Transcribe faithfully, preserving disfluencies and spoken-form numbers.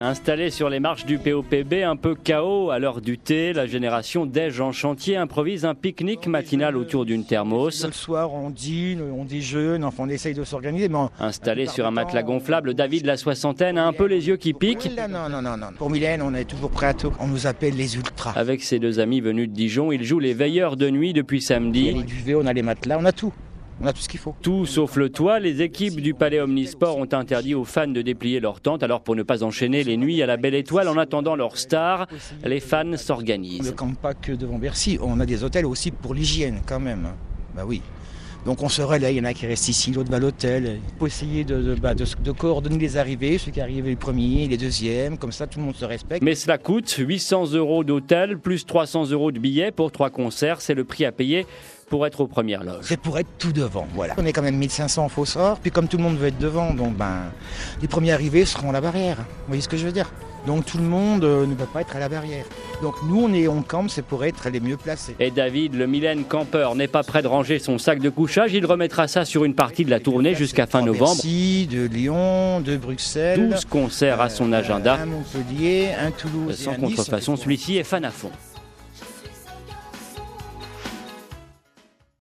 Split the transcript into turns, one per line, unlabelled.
Installé sur les marches du P O P B, un peu chaos à l'heure du thé, la génération Dej en chantier improvise un pique-nique matinal autour d'une thermos.
Le soir, on dîne, on déjeune, enfin on essaye de s'organiser. Mais on...
Installé sur un matelas gonflable, David, la soixantaine, a un peu les yeux qui piquent.
Non, non, non, non. Pour Mylène, on est toujours prêt à tout. On nous appelle les ultras.
Avec ses deux amis venus de Dijon, il joue les veilleurs de nuit depuis samedi.
Il y a les duvets, on a les matelas, on a tout. On a tout ce qu'il faut.
Tout sauf le toit. Les équipes du Palais Omnisport ont interdit aux fans de déplier leur tente. Alors pour ne pas enchaîner les nuits à la Belle Étoile en attendant leur star, les fans s'organisent.
On ne campe pas que devant Bercy. On a des hôtels aussi pour l'hygiène quand même. Bah oui. Donc on se relaie, il y en a qui restent ici, l'autre va à l'hôtel. Il faut essayer de, de, bah, de, de coordonner les arrivées, ceux qui arrivent les premiers, les deuxièmes, comme ça tout le monde se respecte.
Mais cela coûte huit cents euros d'hôtel, plus trois cents euros de billets pour trois concerts. C'est le prix à payer pour être aux premières loges.
C'est pour être tout devant, voilà. On est quand même mille cinq cents faux sorts, puis comme tout le monde veut être devant, donc ben, les premiers arrivés seront à la barrière. Vous voyez ce que je veux dire? Donc tout le monde euh, ne peut pas être à la barrière. Donc nous on est on campe, c'est pour être les mieux placés.
Et David, le Mylène campeur, n'est pas prêt de ranger son sac de couchage. Il remettra ça sur une partie de la tournée jusqu'à fin novembre.
Bercy, de Lyon, de Bruxelles.
douze concerts à son agenda.
Un Montpellier, un Toulouse.
Sans
et un Nice.
contrefaçon, celui-ci est fan à fond.